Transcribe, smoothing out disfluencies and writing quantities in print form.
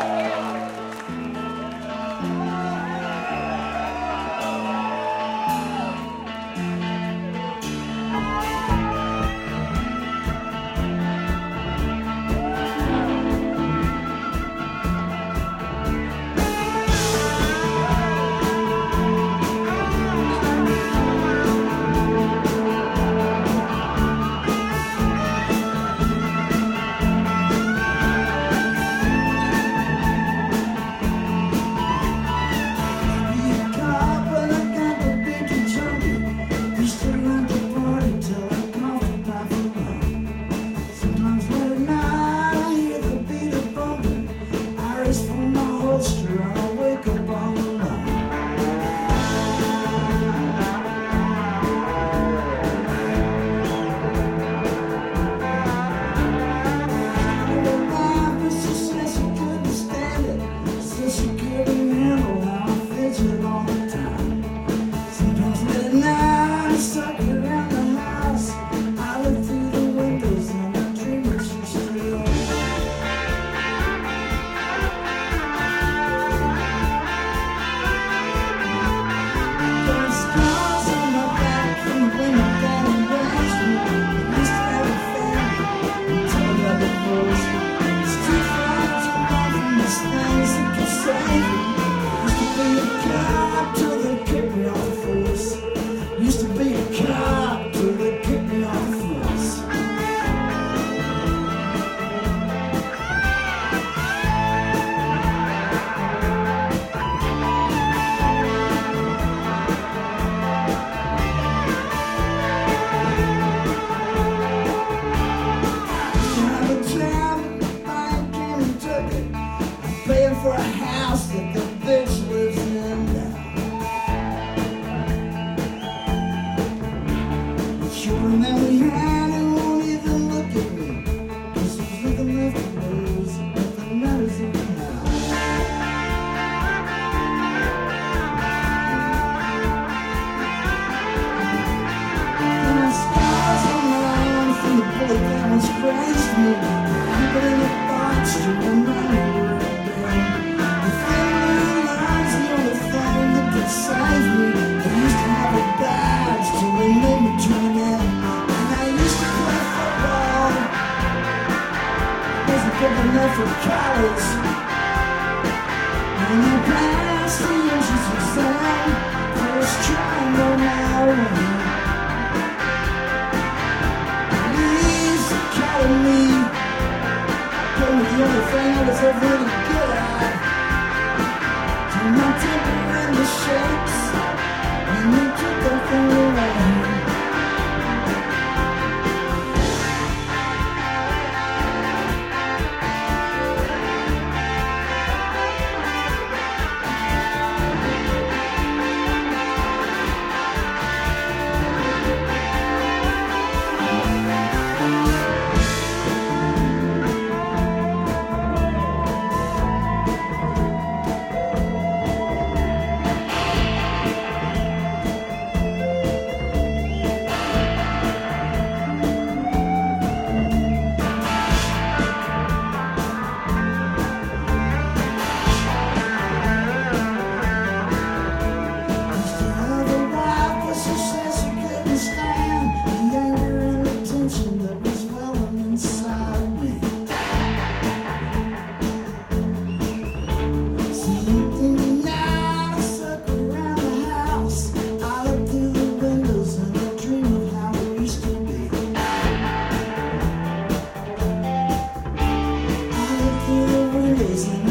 For a house that the bitch lives in now. But you remember hand and won't even look at me, 'cause there's nothing left to lose, nothing matters even now. And the scars on my arm from the bullet that once grazed me, keep it in a box to remind me where I've been. Save me. I used to have a badge till they made me turn in, and I used to play football. Wasn't good enough for college, and I passed the entrance exam. First try, no now. Police academy, told me the only thing I was ever really good at. Turn my temper into shakes, and you took that thing away. Is